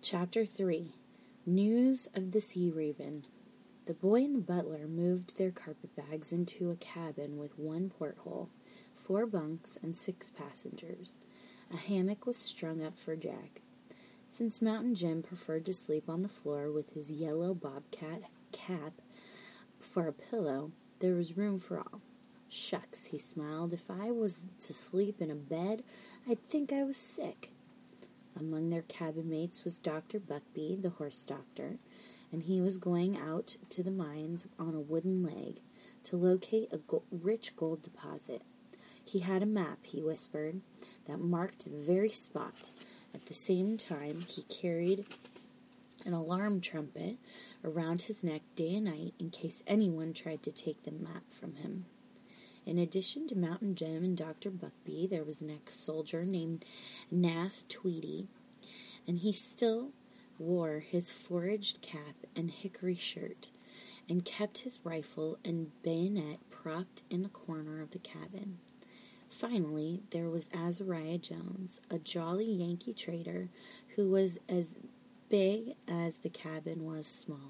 Chapter 3. News of the Sea Raven. The boy and the butler moved their carpet-bags into a cabin with one porthole, 4 bunks, and 6 passengers. A hammock was strung up for Jack. Since Mountain Jim preferred to sleep on the floor with his yellow bobcat cap for a pillow, there was room for all. Shucks, he smiled, if I was to sleep in a bed, I'd think I was sick. Among their cabin mates was Dr. Buckbee, the horse doctor, and he was going out to the mines on a wooden leg to locate a rich gold deposit. He had a map, he whispered, that marked the very spot. At the same time, he carried an alarm trumpet around his neck day and night in case anyone tried to take the map from him. In addition to Mountain Jim and Dr. Buckbee, there was an ex-soldier named Nath Tweedy, and he still wore his foraged cap and hickory shirt, and kept his rifle and bayonet propped in a corner of the cabin. Finally, there was Azariah Jones, a jolly Yankee trader who was as big as the cabin was small.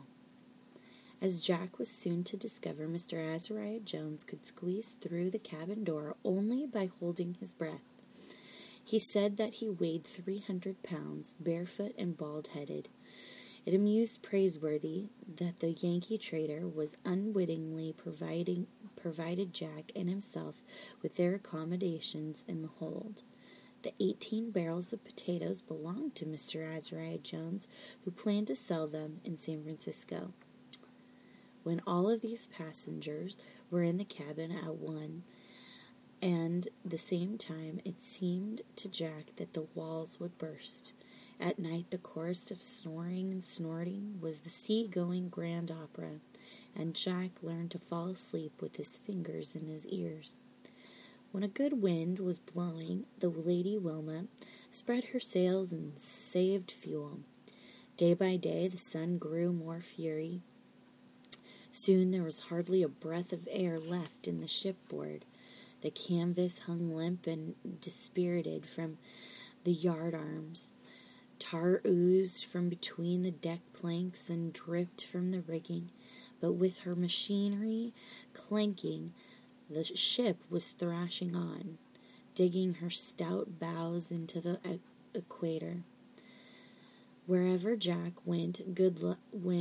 As Jack was soon to discover, Mr. Azariah Jones could squeeze through the cabin door only by holding his breath. He said that he weighed 300 pounds, barefoot and bald-headed. It amused Praiseworthy that the Yankee trader was unwittingly provided Jack and himself with their accommodations in the hold. The 18 barrels of potatoes belonged to Mr. Azariah Jones, who planned to sell them in San Francisco. When all of these passengers were in the cabin at one and the same time, it seemed to Jack that the walls would burst. At night, the chorus of snoring and snorting was the sea-going grand opera, and Jack learned to fall asleep with his fingers in his ears. When a good wind was blowing, the Lady Wilma spread her sails and saved fuel. Day by day, the sun grew more fury. Soon there was hardly a breath of air left in the shipboard. The canvas hung limp and dispirited from the yard arms. Tar oozed from between the deck planks and dripped from the rigging, but with her machinery clanking, the ship was thrashing on, digging her stout bows into the equator. Wherever Jack went, good luck.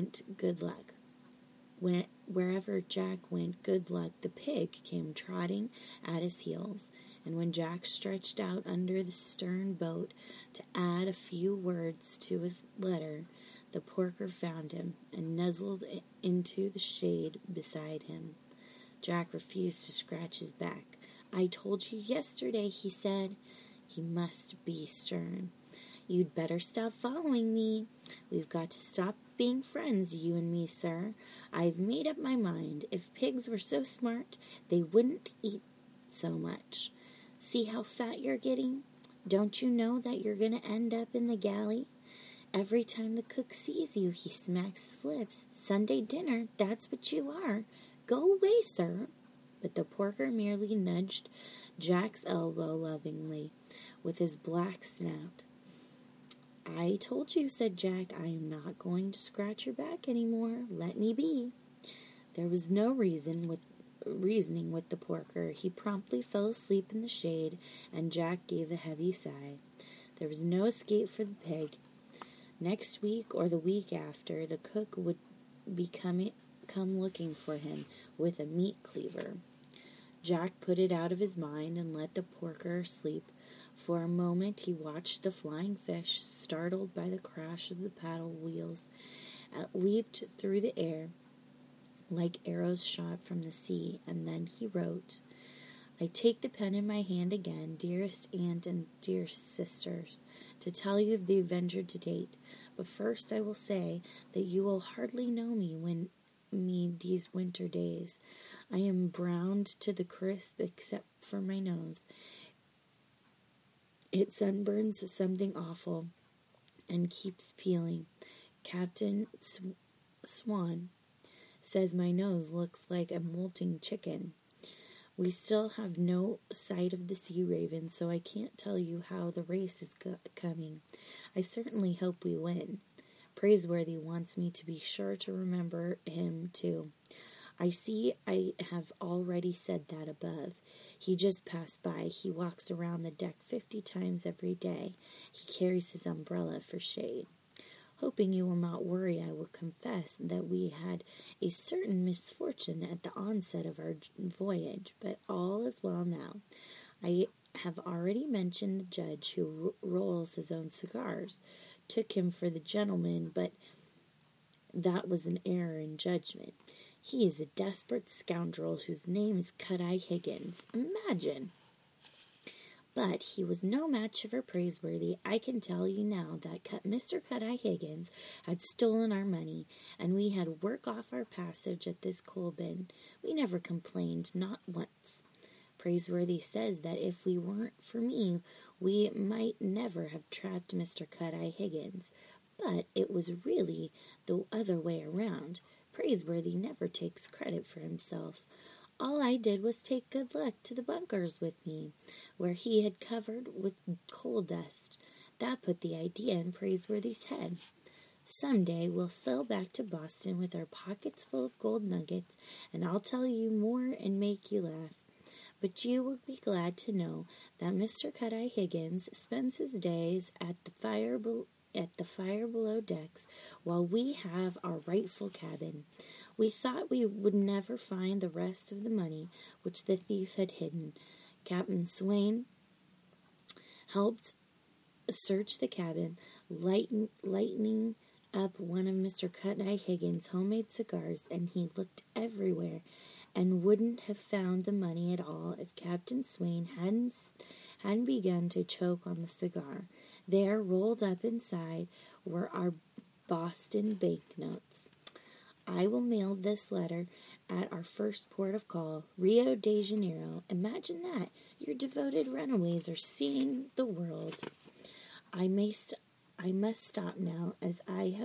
Wherever Jack went, good luck. The pig came trotting at his heels, and when Jack stretched out under the stern boat to add a few words to his letter, the porker found him and nuzzled into the shade beside him. Jack refused to scratch his back. "I told you yesterday," he said. He must be stern. "You'd better stop following me. We've got to stop being friends, you and me, sir. I've made up my mind. If pigs were so smart, they wouldn't eat so much. See how fat you're getting? Don't you know that you're going to end up in the galley? Every time the cook sees you, he smacks his lips. Sunday dinner, that's what you are. Go away, sir." But the porker merely nudged Jack's elbow lovingly with his black snout. "I told you," said Jack, "I am not going to scratch your back any more. Let me be." There was no reasoning with the porker. He promptly fell asleep in the shade, and Jack gave a heavy sigh. There was no escape for the pig. Next week or the week after, the cook would come looking for him with a meat cleaver. Jack put it out of his mind and let the porker sleep. For a moment he watched the flying fish, startled by the crash of the paddle wheels, leaped through the air like arrows shot from the sea, and then he wrote, "I take the pen in my hand again, dearest aunt and dear sisters, to tell you of the adventure to date. But first I will say that you will hardly know me these winter days. I am browned to the crisp except for my nose. It sunburns something awful and keeps peeling. Captain Swan says my nose looks like a molting chicken. We still have no sight of the Sea Raven, so I can't tell you how the race is coming. I certainly hope we win. Praiseworthy wants me to be sure to remember him, too. I see I have already said that above. He just passed by. He walks around the deck 50 times every day. He carries his umbrella for shade. Hoping you will not worry, I will confess that we had a certain misfortune at the onset of our voyage, but all is well now. I have already mentioned the judge who rolls his own cigars. Took him for the gentleman, but that was an error in judgment. He is a desperate scoundrel whose name is Cut-Eye Higgins. Imagine! But he was no match for Praiseworthy. I can tell you now that Mr. Cut-Eye Higgins had stolen our money, and we had work off our passage at this coal bin. We never complained, not once. Praiseworthy says that if we weren't for me, we might never have trapped Mr. Cut-Eye Higgins. But it was really the other way around. Praiseworthy never takes credit for himself. All I did was take Good Luck to the bunkers with me, where he had covered with coal dust. That put the idea in Praiseworthy's head. Some day we'll sail back to Boston with our pockets full of gold nuggets, and I'll tell you more and make you laugh. But you will be glad to know that Mr. Cut-Eye Higgins spends his days at the fire below decks, while we have our rightful cabin. We thought we would never find the rest of the money which the thief had hidden. Captain Swain helped search the cabin, lighting up one of Mr. Cut-Eye Higgins' homemade cigars, and he looked everywhere and wouldn't have found the money at all if Captain Swain hadn't begun to choke on the cigar. There, rolled up inside, were our Boston banknotes. I will mail this letter at our first port of call, Rio de Janeiro. Imagine that. Your devoted runaways are seeing the world. I must stop now, as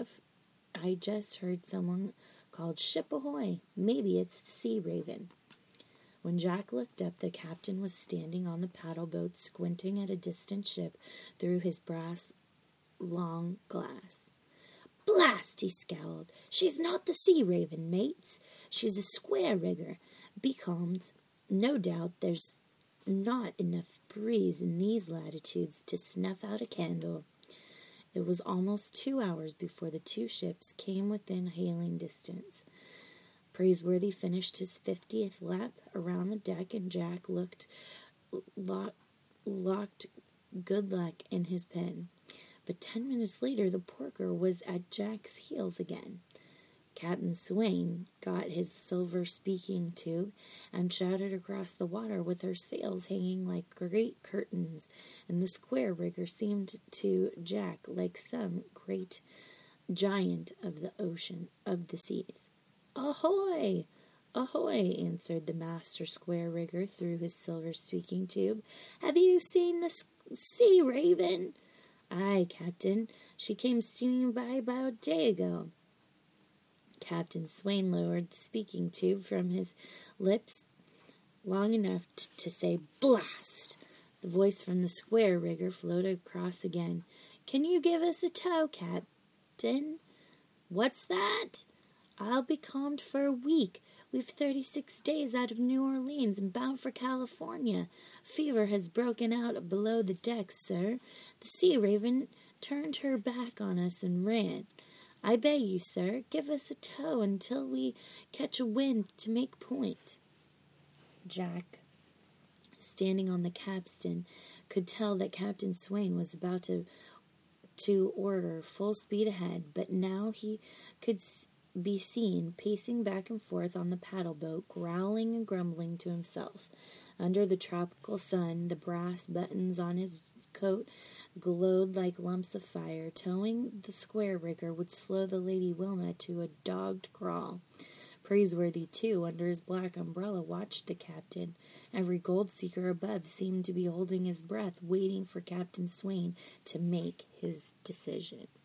I just heard someone called Ship Ahoy. Maybe it's the Sea Raven. When Jack looked up, the captain was standing on the paddle boat, squinting at a distant ship through his brass long glass. Blast! He scowled. She's not the Sea Raven, mates. She's a square rigger. Be calmed. No doubt there's not enough breeze in these latitudes to snuff out a candle. It was almost 2 hours before the two ships came within hailing distance. Praiseworthy finished his 50th lap around the deck, and Jack locked Good Luck in his pen. But 10 minutes later, the porker was at Jack's heels again. Captain Swain got his silver speaking tube and shouted across the water with her sails hanging like great curtains, and the square rigger seemed to Jack like some great giant of the ocean, of the seas. Ahoy! Ahoy! Answered the master square rigger through his silver speaking tube. Have you seen the Sea Raven? Aye, Captain. She came steaming by about a day ago. Captain Swain lowered the speaking tube from his lips long enough to say, Blast! The voice from the square rigger floated across again. Can you give us a tow, Captain? What's that? I'll be calmed for a week. We've 36 days out of New Orleans and bound for California. Fever has broken out below the decks, sir. The Sea Raven turned her back on us and ran. I beg you, sir, give us a tow until we catch a wind to make point. Jack, standing on the capstan, could tell that Captain Swain was about to order full speed ahead, but now he could be seen pacing back and forth on the paddle boat, growling and grumbling to himself. Under the tropical sun, the brass buttons on his coat glowed like lumps of fire. Towing the square rigger would slow the Lady Wilma to a dogged crawl. Praiseworthy, too, under his black umbrella, watched the captain. Every gold seeker above seemed to be holding his breath, waiting for Captain Swain to make his decision.